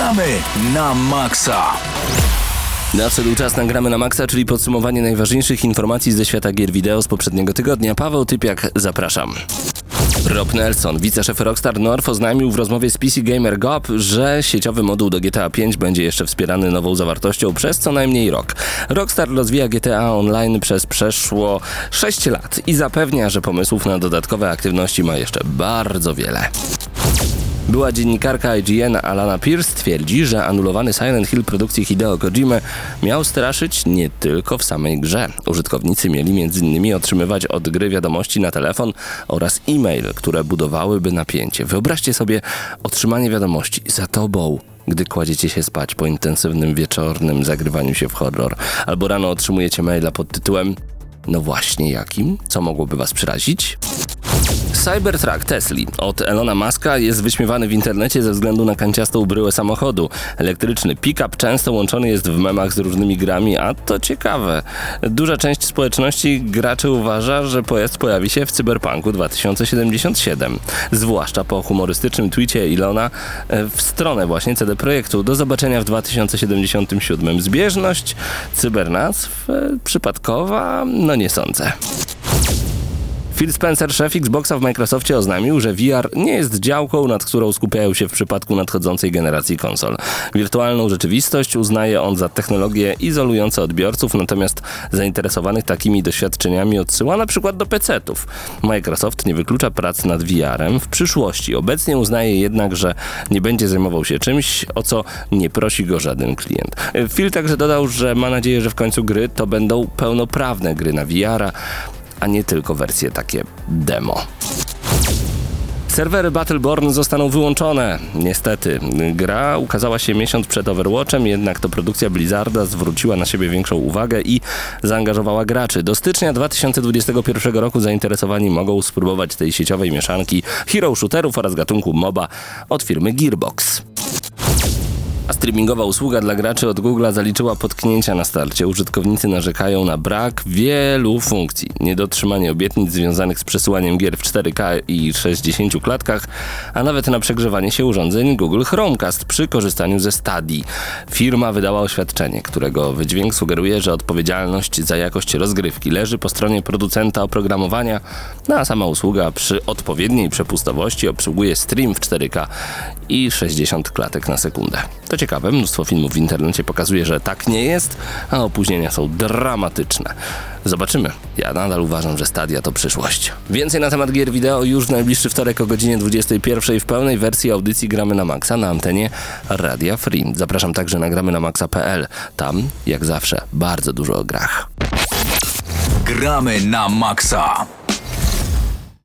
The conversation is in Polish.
Gramy na maksa! Nadszedł czas na Gramy na maksa, czyli podsumowanie najważniejszych informacji ze świata gier wideo z poprzedniego tygodnia. Paweł Typiak, zapraszam. Rob Nelson, wiceszef Rockstar North, oznajmił w rozmowie z PC Gamer GOP, że sieciowy moduł do GTA 5 będzie jeszcze wspierany nową zawartością przez co najmniej rok. Rockstar rozwija GTA Online przez przeszło 6 lat i zapewnia, że pomysłów na dodatkowe aktywności ma jeszcze bardzo wiele. Była dziennikarka IGN Alana Pierce twierdzi, że anulowany Silent Hill produkcji Hideo Kojimy miał straszyć nie tylko w samej grze. Użytkownicy mieli m.in. otrzymywać od gry wiadomości na telefon oraz e-mail, które budowałyby napięcie. Wyobraźcie sobie otrzymanie wiadomości za tobą, gdy kładziecie się spać po intensywnym wieczornym zagrywaniu się w horror. Albo rano otrzymujecie maila pod tytułem no właśnie jakim? Co mogłoby was przerazić? Cybertruck Tesli od Elona Muska jest wyśmiewany w internecie ze względu na kanciastą bryłę samochodu. Elektryczny pick-up często łączony jest w memach z różnymi grami, a to ciekawe. Duża część społeczności graczy uważa, że pojazd pojawi się w Cyberpunku 2077. Zwłaszcza po humorystycznym tweetie Elona w stronę właśnie CD Projektu. Do zobaczenia w 2077. Zbieżność cybernazw przypadkowa? No nie sądzę. Phil Spencer, szef Xboxa w Microsoftie, oznajmił, że VR nie jest działką, nad którą skupiają się w przypadku nadchodzącej generacji konsol. Wirtualną rzeczywistość uznaje on za technologię izolującą odbiorców, natomiast zainteresowanych takimi doświadczeniami odsyła na przykład do PC-ów. Microsoft nie wyklucza prac nad VR-em w przyszłości. Obecnie uznaje jednak, że nie będzie zajmował się czymś, o co nie prosi go żaden klient. Phil także dodał, że ma nadzieję, że w końcu gry to będą pełnoprawne gry na VR-a, a nie tylko wersje takie demo. Serwery Battleborn zostaną wyłączone. Niestety, gra ukazała się miesiąc przed Overwatchem, jednak to produkcja Blizzarda zwróciła na siebie większą uwagę i zaangażowała graczy. Do stycznia 2021 roku zainteresowani mogą spróbować tej sieciowej mieszanki hero shooterów oraz gatunku MOBA od firmy Gearbox. A streamingowa usługa dla graczy od Google'a zaliczyła potknięcia na starcie. Użytkownicy narzekają na brak wielu funkcji. Niedotrzymanie obietnic związanych z przesyłaniem gier w 4K i 60 klatkach, a nawet na przegrzewanie się urządzeń Google Chromecast przy korzystaniu ze Stadia. Firma wydała oświadczenie, którego wydźwięk sugeruje, że odpowiedzialność za jakość rozgrywki leży po stronie producenta oprogramowania, a sama usługa przy odpowiedniej przepustowości obsługuje stream w 4K i 60 klatek na sekundę. To ciekawe, mnóstwo filmów w internecie pokazuje, że tak nie jest, a opóźnienia są dramatyczne. Zobaczymy. Ja nadal uważam, że Stadia to przyszłość. Więcej na temat gier wideo już w najbliższy wtorek o godzinie 21 w pełnej wersji audycji Gramy na Maxa na antenie Radia Free. Zapraszam także na gramynamaxa.pl. Tam, jak zawsze, bardzo dużo o grach. Gramy na maksa!